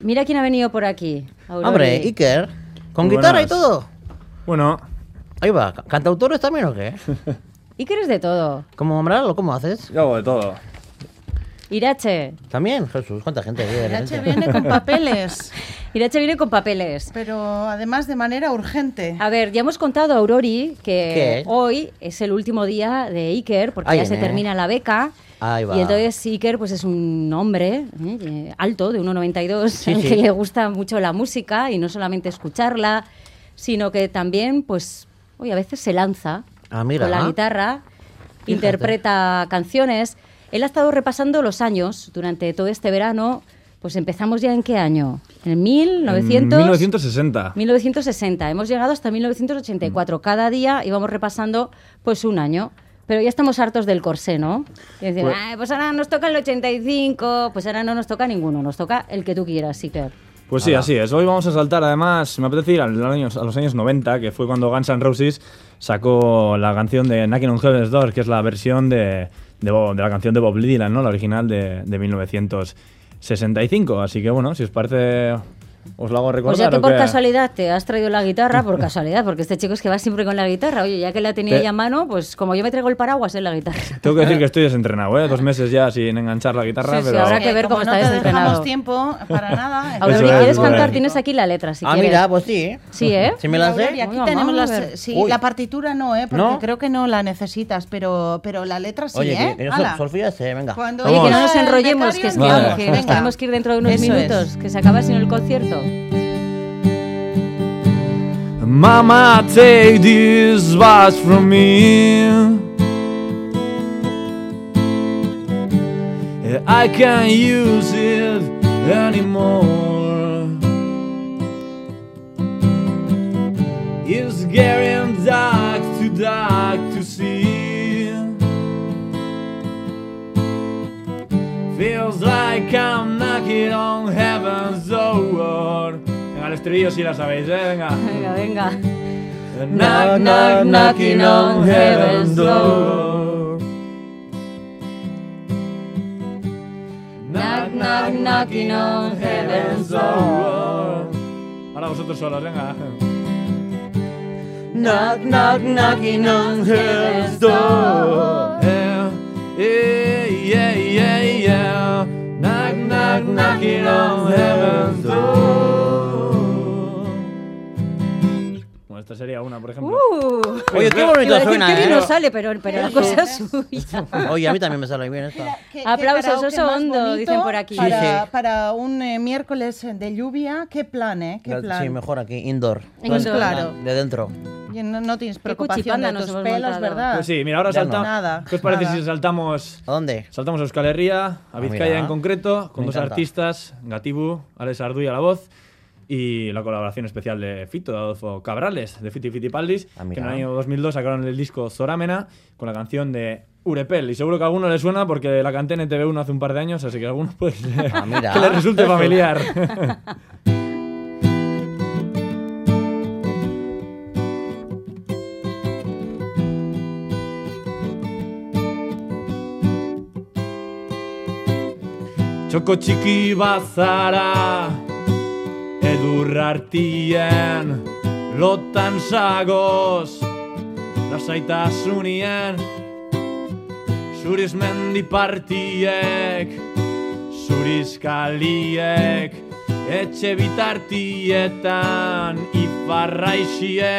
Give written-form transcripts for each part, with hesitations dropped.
Mira quién ha venido por aquí. Aurori. Hombre, Iker, con Muy guitarra y buenas. todo. Bueno, Ahí va, ¿cantautores también o qué? Iker es de todo. ¿Cómo nombrar o cómo haces? yo hago de todo. Irache. También, Jesús, ¿cuánta gente viene? Irache viene con papeles, Irache viene con papeles. pero además de manera urgente. A ver, ya hemos contado a Aurori que ¿Qué? hoy es el último día de Iker porque Ahí ya se viene. termina la beca. Ahí va. Y entonces Iker pues es un hombre alto, de 1,92, Sí, al sí. que le gusta mucho la música y no solamente escucharla, sino que también pues a veces se lanza Ah, mira. con la guitarra, Fíjate. interpreta canciones. Él ha estado repasando los años durante todo este verano. Pues empezamos ya ¿en qué año? En 1960. 1960. Hemos llegado hasta 1984. Cada día íbamos repasando pues un año. Pero ya estamos hartos del corsé, ¿no? Y decimos, pues ahora nos toca el 85, pues ahora no nos toca ninguno, nos toca el que tú quieras, Iker. Pues sí, así es. Hoy vamos a saltar, además, me apetece ir a los años 90, que fue cuando Guns N' Roses sacó la canción de Knocking on Heaven's Door, que es la versión de la canción de Bob Dylan, ¿no? La original de 1965. Así que bueno, si os parece, os lo hago recordar. Pues ya que ¿o por qué? casualidad te has traído la guitarra, por casualidad, porque este chico es que va siempre con la guitarra. Oye, ya que la tenía Te- ya a mano, pues como yo me traigo el paraguas en la guitarra. Tengo que decir que estoy desentrenado, ¿eh? 2 meses ya sin enganchar la guitarra, Sí, sí, pero... habrá que ver Como cómo no está te desentrenado. dejamos tiempo para nada. Aurori, Eso es, ¿quieres eso cantar? es. Tienes aquí la letra, si Ah, quieres. mira, pues sí. Sí, ¿eh? Si me la sé. Aurori, aquí Oiga, tenemos vamos a las... ver. Sí, Uy. la partitura no, porque ¿No? creo que no la necesitas, pero la letra sí, Oye, ¿eh? que yo Hala. solfeo sé, venga. Cuando Oye, que no nos diga el enrollemos, becario, que, es que, Vale. vamos, que nos venga. tenemos que ir dentro de unos Eso minutos, es. que se acaba sin el concierto. Mama, take this advice from me. I can't use it anymore. It's getting dark to see. Feels like I'm knocking on heaven's door. Venga, el estribillo si la sabéis, venga. Venga, venga. Knock, knock, knocking on heaven's door. Knock, knock, knocking on heaven's door. Ahora vosotros solos, venga. Knock, knock, knocking on heaven's door. Yeah, yeah, yeah, yeah. Knock, knock, knocking on heaven's door. Bueno, esta sería una, por ejemplo. Oye, qué Iba a bonito decir suena, que bien ¿eh? no sale, pero la cosa es suya. Oye, a mí también me sale bien esta. ¿Qué Aplausos, karaoke oso más hondo, bonito dicen por aquí. Para, Sí, sí. para un miércoles de lluvia, ¿qué plan, qué plan? Sí, mejor aquí, indoor. Indoor. Claro. De dentro. Y no tienes Qué preocupación cuchipanda de nos tus hemos pelos, montado. ¿verdad? Pues sí, mira, ahora Ya no. saltamos. Nada, ¿Qué os parece nada. si saltamos ¿A dónde? Saltamos a Euskal Herria, a Vizcaya mira. en concreto, con Me dos encanta. artistas, Gatibu, Alex Arduy a la voz y la colaboración especial de Fito, de Adolfo Cabrales, de Fiti Fitipaldis, Ah, que mira. en el año 2002 sacaron el disco Zoramena con la canción de Urepel. Y seguro que a alguno le suena porque la canté en TV1 hace un par de años, así que a alguno puede ser Ah, mira. que le resulte familiar. Txoko txiki bazara edurra artien lotan sagoz lasaitasunien zuriz mendi partiek zuriz kaliek etxe bitartietan ifarra isie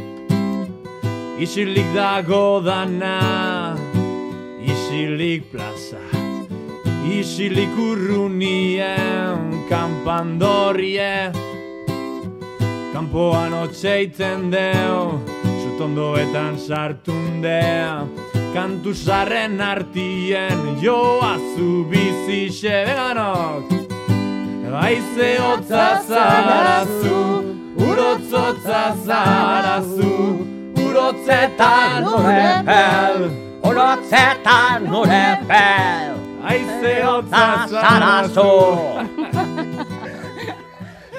isilik dago dana isilik plaza isilik urrunien kanpandorrie kanpoan otxeiten deu zutondoetan sartundea kantu zarren artien joazu bizixe veganok Haize hotza zarazu, urotzotza zarazu, urotzetan urepel, Urotzetan urepel. Haize hotza Zarazu. zarazu.